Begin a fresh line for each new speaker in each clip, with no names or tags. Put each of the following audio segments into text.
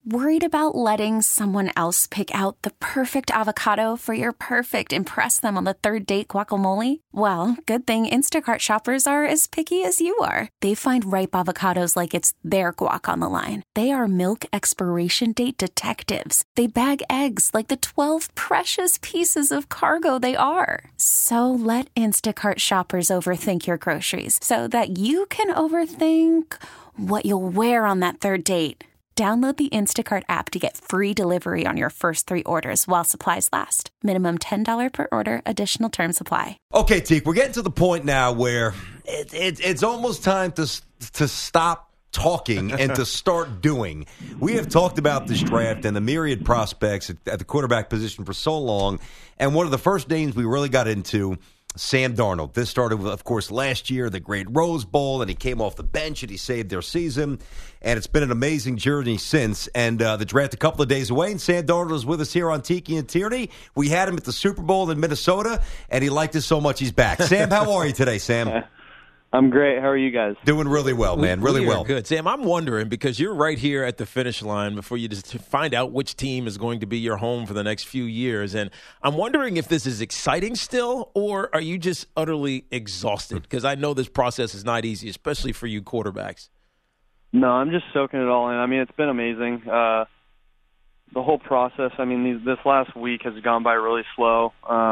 Worried about letting someone else pick out the perfect avocado for your perfect impress them on the third date guacamole? Well, good thing Instacart shoppers are as picky as you are. They find ripe avocados like it's their guac on the line. They are milk expiration date detectives. They bag eggs like the 12 precious pieces of cargo they are. So let Instacart shoppers overthink your groceries so that you can overthink what you'll wear on that third date. Download the Instacart app to get free delivery on your first 3 orders while supplies last. Minimum $10 per order. Additional terms apply.
Okay, Teak, we're getting to the point now where it's almost time to stop talking and to start doing. We have talked about this draft and the myriad prospects at the quarterback position for so long, and one of the first names we really got into, Sam Darnold. This started with, of course, last year, the great Rose Bowl, and he came off the bench and he saved their season. And it's been an amazing journey since. And the draft a couple of days away, and Sam Darnold is with us here on Tiki and Tierney. We had him at the Super Bowl in Minnesota, and he liked us so much he's back. Sam, how are you today, Sam?
I'm great. How are you guys?
Doing really well, man. Really well.
Good. Sam, I'm wondering, because you're right here at the finish line before you just find out which team is going to be your home for the next few years. And I'm wondering if this is exciting still, or are you just utterly exhausted? Because I know this process is not easy, especially for you quarterbacks.
No, I'm just soaking it all in. I mean, it's been amazing. The whole process, I mean, this last week has gone by really slow.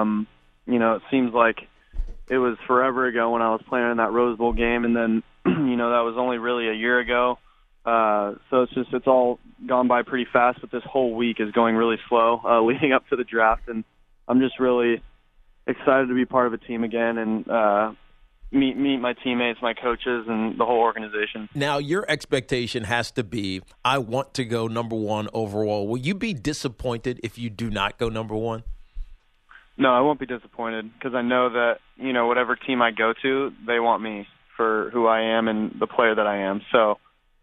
It seems like it was forever ago when I was playing in that Rose Bowl game, and then, that was only really a year ago. So it's all gone by pretty fast, but this whole week is going really slow leading up to the draft, and I'm just really excited to be part of a team again and meet my teammates, my coaches, and the whole organization.
Now, your expectation has to be, I want to go number 1 overall. Will you be disappointed if you do not go number 1?
No, I won't be disappointed because I know that, whatever team I go to, they want me for who I am and the player that I am. So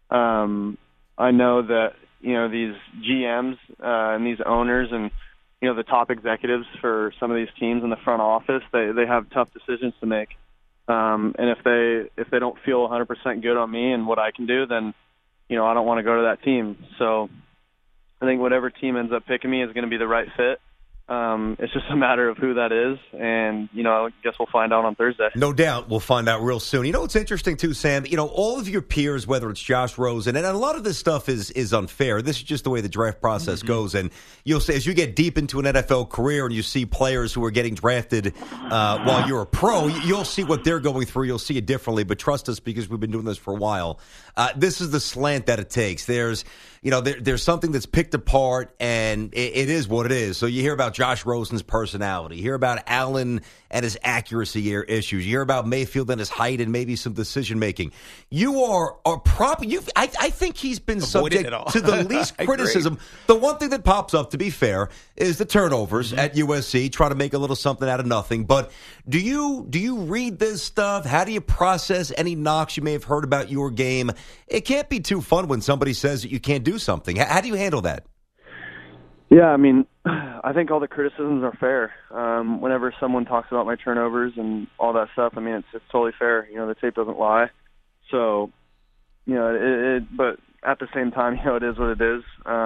I know that, these GMs and these owners and, the top executives for some of these teams in the front office, they have tough decisions to make. And if they don't feel 100% good on me and what I can do, then, I don't want to go to that team. So I think whatever team ends up picking me is going to be the right fit. It's just a matter of who that is, and, I guess we'll find out on Thursday.
No doubt we'll find out real soon. What's interesting, too, Sam? All of your peers, whether it's Josh Rosen, and a lot of this stuff is unfair. This is just the way the draft process goes, and you'll say as you get deep into an NFL career and you see players who are getting drafted while you're a pro, you'll see what they're going through. You'll see it differently, but trust us because we've been doing this for a while. This is the slant that it takes. There's something that's picked apart, and it is what it is. So you hear about Josh Rosen's personality. You hear about Allen and his accuracy issues. You hear about Mayfield and his height and maybe some decision-making. You are proper. I think he's been subject to the least criticism. The one thing that pops up, to be fair, is the turnovers at USC, try to make a little something out of nothing. But do you read this stuff? How do you process any knocks you may have heard about your game? It can't be too fun when somebody says that you can't do something. How do you handle that?
Yeah, I mean, I think all the criticisms are fair. Whenever someone talks about my turnovers and all that stuff, I mean, it's totally fair. The tape doesn't lie. So, but at the same time, it is what it is.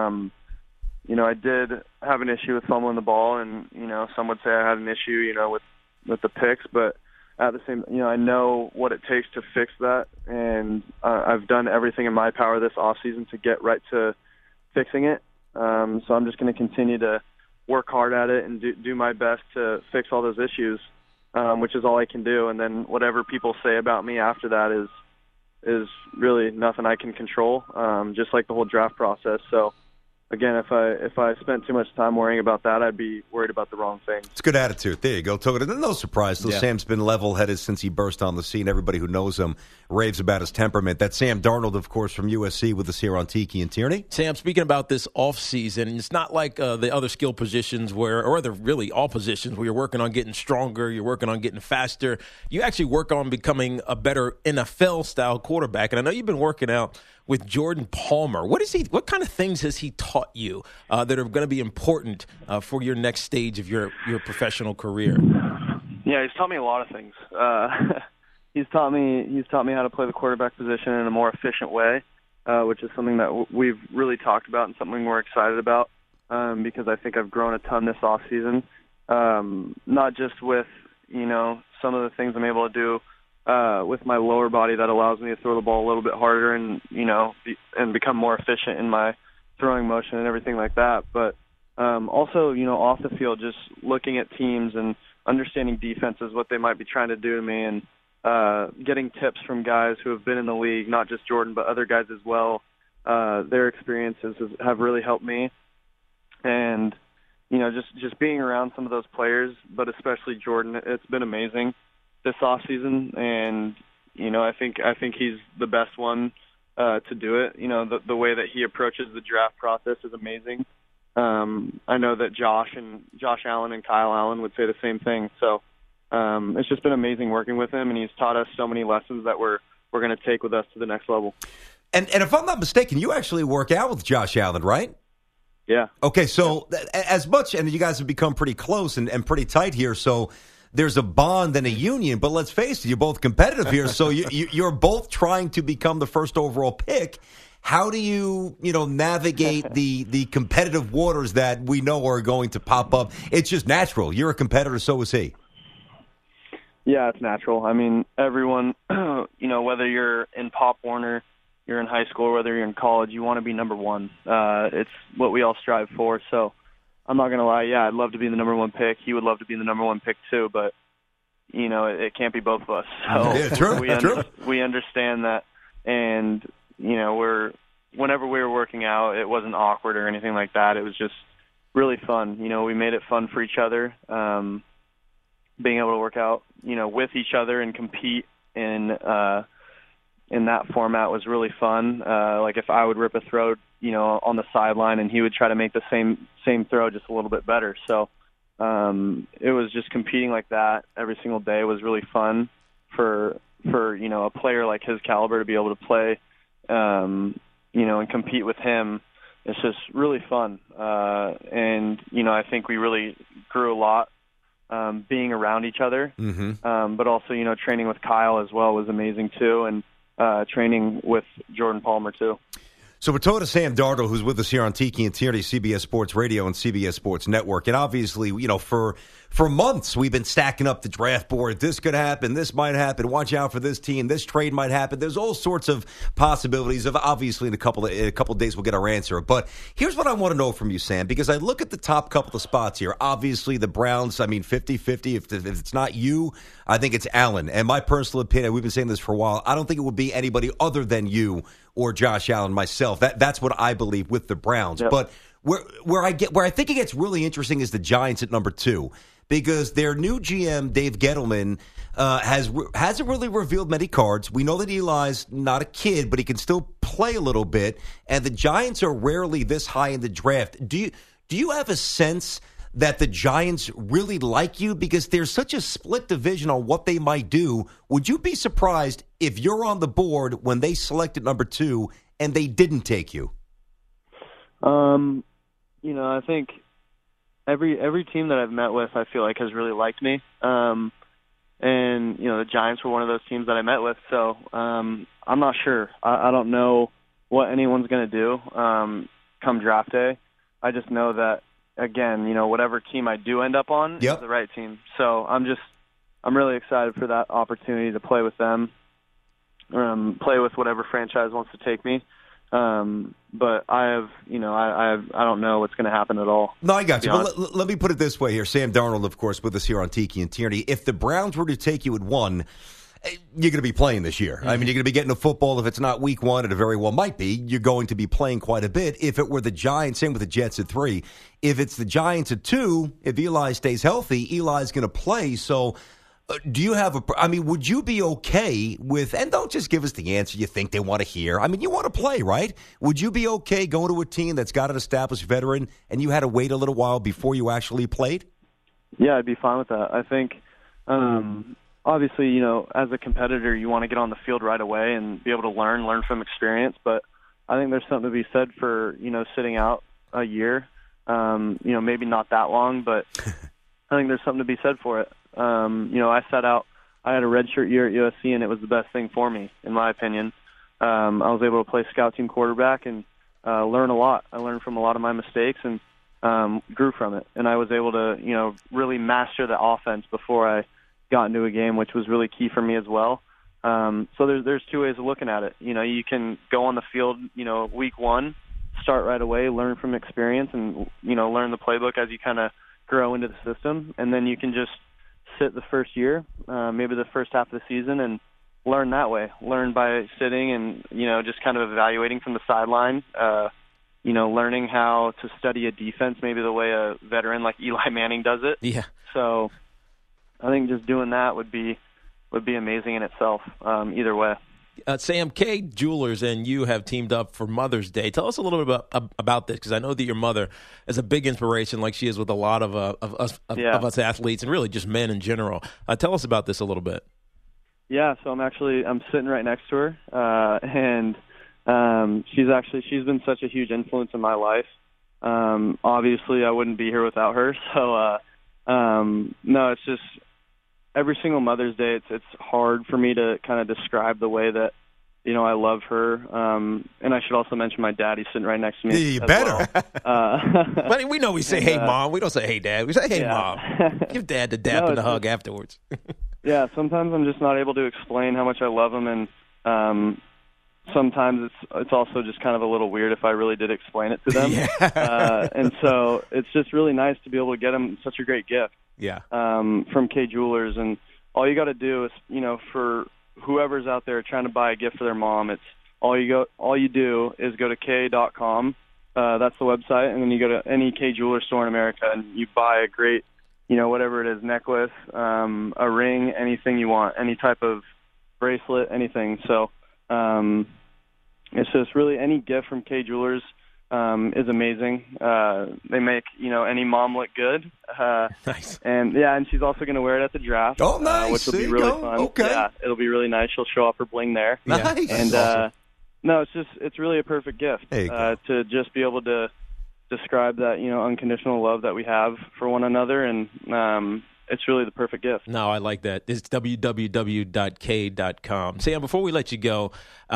I did have an issue with fumbling the ball, and, some would say I had an issue, with the picks, but at the same, I know what it takes to fix that, and I've done everything in my power this offseason to get right to fixing it. So I'm just going to continue to work hard at it and do my best to fix all those issues, which is all I can do. And then whatever people say about me after that is really nothing I can control, just like the whole draft process. So, again, if I spent too much time worrying about that, I'd be worried about the wrong thing.
It's a good attitude. There you go. No surprise. So Sam's been level-headed since he burst on the scene. Everybody who knows him raves about his temperament. That's Sam Darnold, of course, from USC with us here on Tiki and Tierney.
Sam, speaking about this offseason, it's not like the other skill positions or other really all positions where you're working on getting stronger, you're working on getting faster. You actually work on becoming a better NFL-style quarterback. And I know you've been working out with Jordan Palmer. What kind of things has he taught you that are going to be important for your next stage of your professional career?
Yeah, he's taught me a lot of things. He's taught me how to play the quarterback position in a more efficient way. which is something that we've really talked about and something we're excited about because I think I've grown a ton this off season. Not just with, some of the things I'm able to do with my lower body that allows me to throw the ball a little bit harder and, and become more efficient in my throwing motion and everything like that. But also, off the field, just looking at teams and understanding defenses, what they might be trying to do to me, and getting tips from guys who have been in the league, not just Jordan, but other guys as well. Their experiences have really helped me. And, just being around some of those players, but especially Jordan, it's been amazing this off season. And, I think he's the best one to do it. The way that he approaches the draft process is amazing. I know that Josh Allen and Kyle Allen would say the same thing. So it's just been amazing working with him, and he's taught us so many lessons that we're going to take with us to the next level.
And if I'm not mistaken, you actually work out with Josh Allen, right?
Yeah.
Okay, so as much, and you guys have become pretty close and pretty tight here, so there's a bond and a union, but let's face it, you're both competitive here, so you're both trying to become the first overall pick. How do you, navigate the competitive waters that we know are going to pop up? It's just natural. You're a competitor, so is he.
Yeah, it's natural. I mean, everyone, whether you're in Pop Warner, you're in high school, or whether you're in college, you want to be number one. It's what we all strive for. So I'm not going to lie. Yeah, I'd love to be the number one pick. He would love to be the number one pick too, but, it can't be both of us. So
yeah, true.
We understand that. And, whenever we were working out, it wasn't awkward or anything like that. It was just really fun. We made it fun for each other. Being able to work out, with each other and compete in that format was really fun. Like if I would rip a throw, on the sideline, and he would try to make the same throw just a little bit better. So it was just competing like that every single day was really fun for a player like his caliber to be able to play, and compete with him. It's just really fun. And I think we really grew a lot being around each other. Mm-hmm. But also, training with Kyle as well was amazing too, and training with Jordan Palmer too.
So we're talking to Sam Darnold, who's with us here on Tiki and Tierney, CBS Sports Radio and CBS Sports Network. And obviously, for months we've been stacking up the draft board. This could happen. This might happen. Watch out for this team. This trade might happen. There's all sorts of possibilities. Of obviously, in a couple of days, we'll get our answer. But here's what I want to know from you, Sam, because I look at the top couple of spots here. Obviously, the Browns, 50-50. If it's not you, I think it's Allen. And my personal opinion, we've been saying this for a while, I don't think it would be anybody other than you or Josh Allen, myself. That's what I believe with the Browns. Yep. But where I think it gets really interesting is the Giants at number 2, because their new GM Dave Gettleman hasn't really revealed many cards. We know that Eli's not a kid, but he can still play a little bit. And the Giants are rarely this high in the draft. Do you have a sense that the Giants really like you, because there's such a split division on what they might do? Would you be surprised if you're on the board when they selected number 2 and they didn't take you?
I think every team that I've met with, I feel like, has really liked me. And the Giants were one of those teams that I met with. So I'm not sure. I don't know what anyone's going to do come draft day. I just know that, again, whatever team I do end up on is the right team. So I'm really excited for that opportunity to play with them, play with whatever franchise wants to take me. But I don't know what's going to happen at all.
No, I got you. But let me put it this way here. Sam Darnold, of course, with us here on Tiki and Tierney. If the Browns were to take you at 1, you're going to be playing this year. Mm-hmm. I mean, you're going to be getting to football. If it's not week 1, it very well might be. You're going to be playing quite a bit. If it were the Giants, same with the Jets at 3. If it's the Giants at 2, if Eli stays healthy, Eli's going to play. So do you have would you be okay with, and don't just give us the answer you think they want to hear. I mean, you want to play, right? Would you be okay going to a team that's got an established veteran and you had to wait a little while before you actually played?
Yeah, I'd be fine with that. I think, obviously, as a competitor, you want to get on the field right away and be able to learn from experience. But I think there's something to be said for, sitting out a year. Maybe not that long, but I think there's something to be said for it. I sat out. I had a redshirt year at USC, and it was the best thing for me, in my opinion. I was able to play scout team quarterback and learn a lot. I learned from a lot of my mistakes and grew from it. And I was able to, really master the offense before I got into a game, which was really key for me as well. So there's two ways of looking at it. You can go on the field, week one, start right away, learn from experience, and learn the playbook as you kind of grow into the system, and then you can just sit the first year, maybe the first half of the season, and learn that way. Learn by sitting and just kind of evaluating from the sideline. Learning how to study a defense, maybe the way a veteran like Eli Manning does it.
Yeah.
So I think just doing that would be amazing in itself. Either way.
Sam, Kay Jewelers and you have teamed up for Mother's Day. Tell us a little bit about this, because I know that your mother is a big inspiration, like she is with a lot of us athletes and really just men in general. Tell us about this a little bit.
Yeah, so I'm sitting right next to her, and she's been such a huge influence in my life. Obviously, I wouldn't be here without her. So no, it's just. Every single Mother's Day, it's hard for me to kind of describe the way that, I love her. And I should also mention my dad. He's sitting right next to me.
You better.
Well.
But we know we say, hey, Mom. We don't say, hey, Dad. We say, hey, Mom. Give Dad the dap and the hug afterwards.
Yeah, sometimes I'm just not able to explain how much I love him. And sometimes it's also just kind of a little weird if I really did explain it to them.
Yeah.
And so it's just really nice to be able to get him such a great gift.
Yeah.
From Kay Jewelers, and all you got to do is, for whoever's out there trying to buy a gift for their mom, it's all you do is go to Kay.com. That's the website, and then you go to any Kay Jeweler store in America, and you buy a great, whatever it is, necklace, a ring, anything you want, any type of bracelet, anything. So it's just really any gift from Kay Jewelers is amazing. They make, any mom look good.
Nice.
And she's also going to wear it at the draft.
Oh, nice.
Which will
there
be
you
really
go.
fun.
Okay.
Yeah, it'll be really nice. She'll show off her bling there.
Nice.
And
awesome.
no, it's really a perfect gift to just be able to describe that, unconditional love that we have for one another, and it's really the perfect gift.
No, I like that. It's www.k.com. Sam, before we let you go,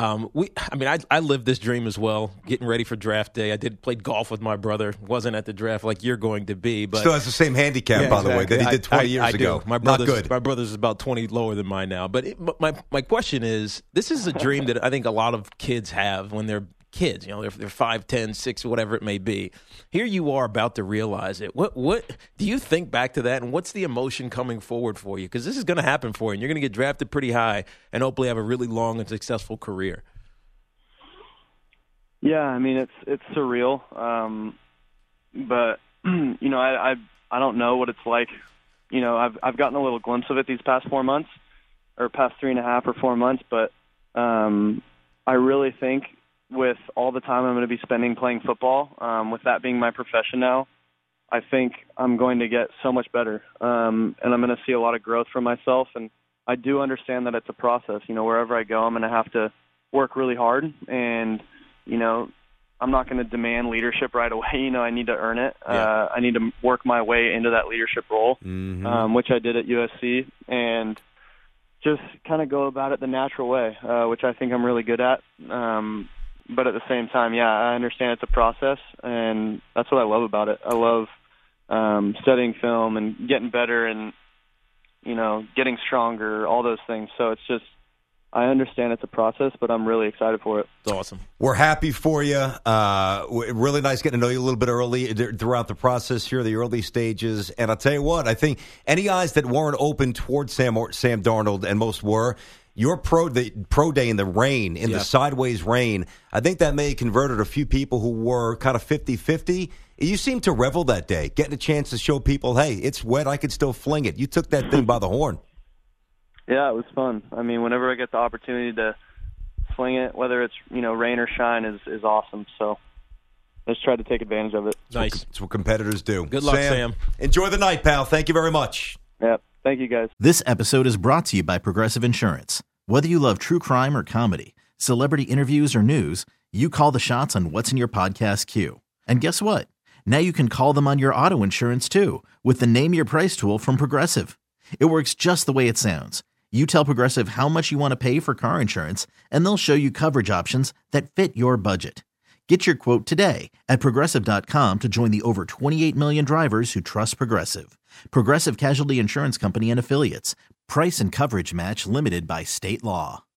I lived this dream as well, getting ready for draft day. I played golf with my brother. Wasn't at the draft like you're going to be. But
still has the same handicap, by the way, that he did 20 years ago.
My brother's about 20 lower than mine now. But my question is, this is a dream that I think a lot of kids have when they're kids, they're 5, 10, 6, whatever it may be. Here you are about to realize it. What do you think back to that, and what's the emotion coming forward for you? Because this is going to happen for you, and you're going to get drafted pretty high and hopefully have a really long and successful career.
Yeah, it's surreal. But I don't know what it's like. I've gotten a little glimpse of it these past 4 months, or past 3.5 or 4 months, but I really think with all the time I'm going to be spending playing football, with that being my profession now, I think I'm going to get so much better, and I'm going to see a lot of growth from myself. And I do understand that it's a process. Wherever I go, I'm going to have to work really hard, and I'm not going to demand leadership right away. I need to earn it.
Yeah.
I need to work my way into that leadership role, which I did at USC, and just kind of go about it the natural way, which I think I'm really good at. But at the same time, I understand it's a process, and that's what I love about it. I love studying film and getting better and, getting stronger, all those things. So it's just, I understand it's a process, but I'm really excited for it.
It's awesome.
We're happy for you. Really nice getting to know you a little bit early throughout the process here, the early stages. And I'll tell you what, I think any eyes that weren't open towards Sam Darnold, and most were, your pro day in the rain, in the sideways rain, I think that may have converted a few people who were kind of 50-50. You seemed to revel that day, getting a chance to show people, hey, it's wet, I could still fling it. You took that thing by the horn.
Yeah, it was fun. Whenever I get the opportunity to fling it, whether it's, rain or shine, is awesome. So let's try to take advantage of it.
Nice.
That's what competitors do.
Good luck, Sam.
Enjoy the night, pal. Thank you very much.
Yep. Thank you, guys.
This episode is brought to you by Progressive Insurance. Whether you love true crime or comedy, celebrity interviews or news, you call the shots on what's in your podcast queue. And guess what? Now you can call them on your auto insurance too, with the Name Your Price tool from Progressive. It works just the way it sounds. You tell Progressive how much you want to pay for car insurance, and they'll show you coverage options that fit your budget. Get your quote today at Progressive.com to join the over 28 million drivers who trust Progressive. Progressive Casualty Insurance Company and Affiliates. Price and coverage match limited by state law.